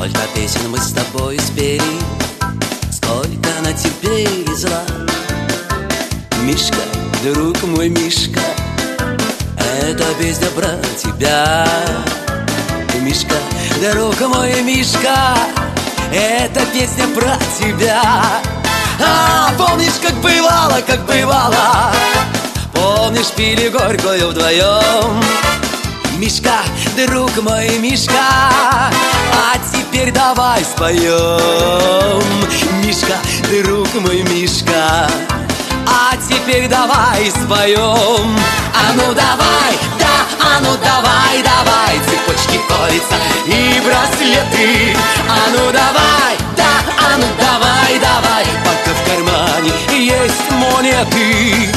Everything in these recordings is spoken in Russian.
Сколько песен мы с тобой спели, сколько натерпели зла. Мишка, друг мой Мишка, эта песня про тебя. Мишка, друг мой Мишка, эта песня про тебя. Помнишь, как бывало, как бывало? Помнишь, пили горькую вдвоем? Мишка, друг мой Мишка, а теперь давай споем. Мишка, друг мой Мишка, а теперь давай споем. А ну давай, да, а ну давай, давай, цепочки, кольца и браслеты. А ну давай, да, а ну давай, давай, пока в кармане есть монеты.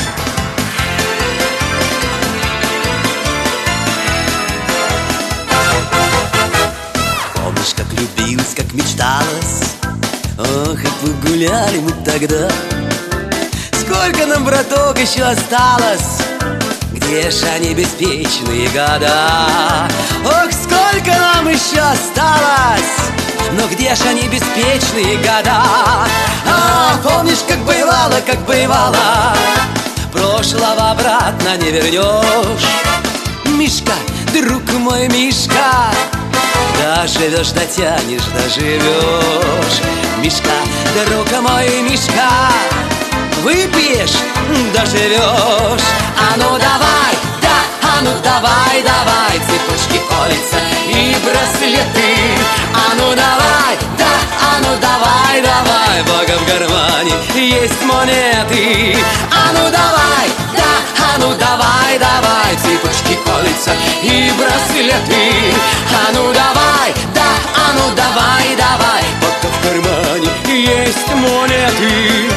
Помнишь, как любилась, как мечталась? Ох, как вы гуляли мы тогда. Сколько нам, браток, еще осталось? Где ж они, беспечные года? Ох, сколько нам еще осталось? Но где ж они, беспечные года? Помнишь, как бывало, как бывало? Прошлого обратно не вернешь. Мишка, друг мой Мишка, доживешь, дотянешь, доживешь. Мишка, друг мой Мишка, выпьешь, доживешь. А ну давай, да, а ну давай, давай, цепочки, кольца и браслеты. А ну давай, да, а ну давай, давай, пока в кармане есть монеты. А ну давай, да, а ну давай, давай, цепочки, кольца и браслеты. А ну давай, да, а ну давай, давай, пока в кармане есть монеты.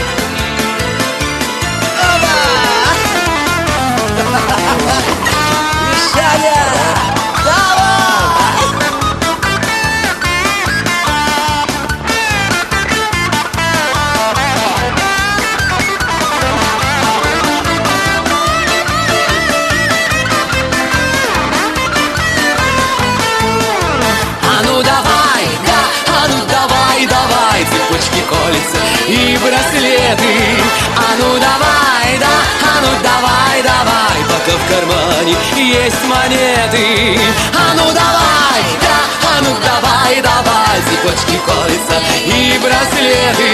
Мишаня, давай! А ну давай, да, а ну давай, давай, цепочки, кольца и браслеты. А ну давай, да, а ну давай, давай, пока в кармане есть монеты. А ну давай, да, а ну давай, давай, цепочки, кольца и браслеты.